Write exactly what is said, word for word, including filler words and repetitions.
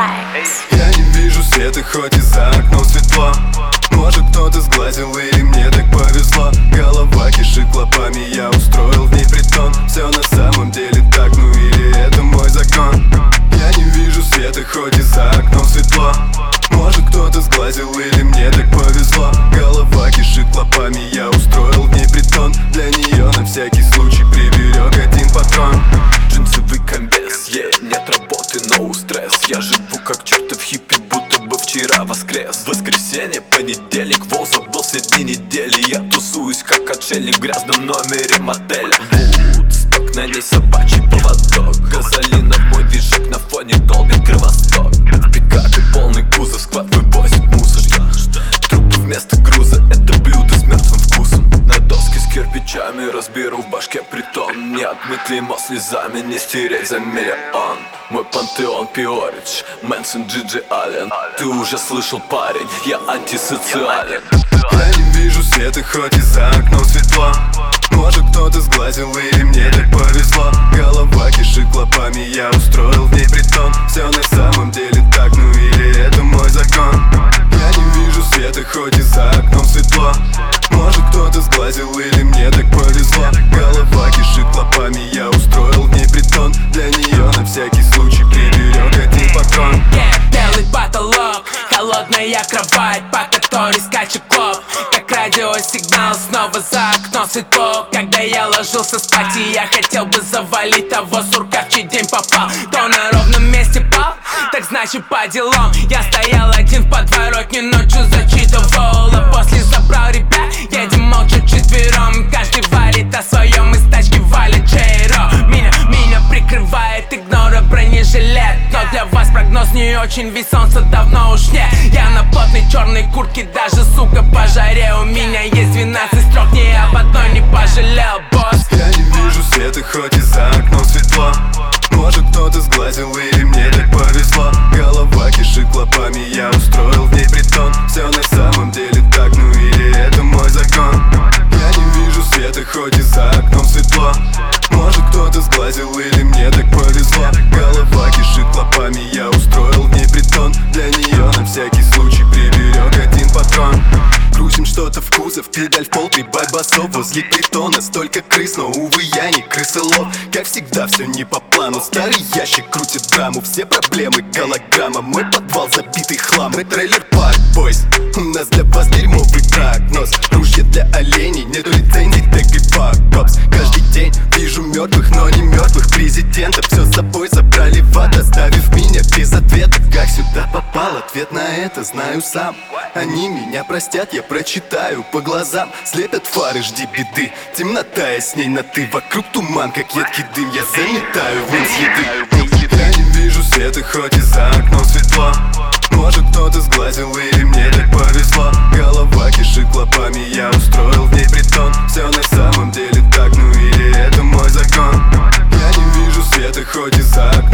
Tracks. Я не вижу света, хоть и за окном светло. Может, кто-то сглазил, или мне так повезло. Голова кишит клопами, я устроил в ней притон. Все на самом деле так, ну или это мой закон. Я не вижу света, хоть и за окном светло. Может, кто-то сглазил, или мне так повезло. Голова кишит клопами, я устроил в ней притон. Для нее на всякий случай приберег один патрон. Джинсовый комбез, yeah, нет работы, no стресс. Я живу как чертов хиппи, будто бы вчера воскрес. Воскресенье, понедельник, воу, забыл среди недели. Я тусуюсь как отшельник в грязном номере мотеля. Вудсток, на ней собачий поводок. Газолина в мой движок, на фоне долбит кровосток. Пикапе полный кузов, склад вывозит мусор. Трупы вместо груза, это блюдо с мертвым вкусом. На доске с кирпичами разберу в башке притон. Не отмыть клеймо слезами, не стереть за миллион. Мой пантеон Пиоридж, Мэнсон, Джиджи Аллен. Ты уже слышал, парень, я антисоциален. Я не вижу света, хоть и за окном светло. Может, кто-то сглазил, или мне так повезло. Голова кишит клопами, я устроил в ней притон. Все на самом деле так, ну или это мой закон. Я не вижу света, хоть и за окном светло. Может, кто-то сглазил, или мне так повезло. Голова кишит клопами, я устроил в ней притон. Для нее на всякий случай приберег один патрон. Yeah, белый потолок, холодная кровать, по которой скачет клоп. Как радиосигнал, снова за окном светло. Когда я ложился спать, и я хотел бы завалить того сурка, в чей день попал. То на ровном месте пал, так значит по делам. Я стоял один в подворотне, ночью зачитывал, а после забрал ребят. Едем молча четвером, каждый варит о своем, из тачки валит Джейро. Меня, меня прикрывает игнора бронежилет. Но для вас прогноз не очень, ведь солнца давно уж нет. Я на плотной черной куртке, даже сука по жаре. У меня есть двенадцать строк, ни об одной не пожалел, босс. Я не вижу света, хоть и за окном светло. Может, кто-то сглазил, или мне так повезло. Голова кишит клопами, я устроил в ней притон. Все на самом деле так, ну или это мой закон. Я не вижу света, хоть и за окном светло. Может, кто-то сглазил, или мне так повезло. Голова кишит клопами, я устроил в ней притон. Для нее на всякий случай приберег один патрон. Грузим что-то в кузов, педаль в пол, прибавь басов. Возле притона столько крыс, но, увы, я не крысолов. Как всегда, все не по плану. Старый ящик крутит драму, все проблемы голограмма. Мой подвал забитый хлам. Мы трейлер парк, бойс. У нас для вас дерьмовый прогноз. Ружья для оленей, нету лицензий, так и fuck cops. Каждый день вижу мертвых, но не мертвых президентов. Все с собой забрали в ад, оставив меня без ответов. Как сюда попал, ответ на это знаю сам. Они меня простят, я прочитаю по глазам. Слепят фары, жди беды. Темнота, я с ней на ты. Вокруг туман, как едкий дым. Я заметаю вон следы. Я не вижу света, хоть и за окном светло. Может, кто-то сглазил, или мне так повезло. Голова кишит клопами, я устроил в ней притон. Все на самом деле так, ну или это мой закон. Я не вижу света, хоть и за окном